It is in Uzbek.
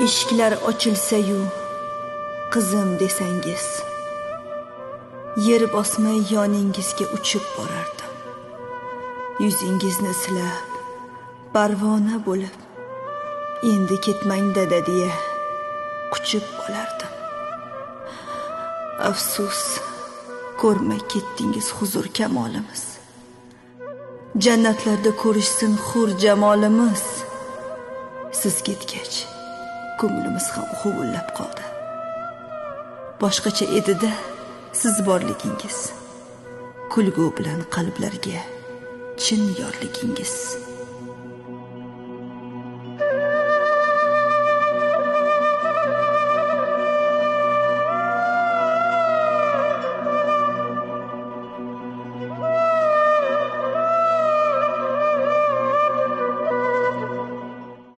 eshiklar ochilsa-yu qizim desangiz, yer bosmay yoningizga uchib borardim. Yuzingizni silab, parvona bo'lib, endi ketmang dada deya quchib olardim. Afsus, ko'rmay ketdingiz huzur kamolimiz. Jannatlarda ko'rishsin hur jamolimiz. Siz ketgach, ko'nglimiz ham huvullab qoldi. Boshqacha edi-da siz borligingiz, kulgu bilan qalblarga chin yorligingiz.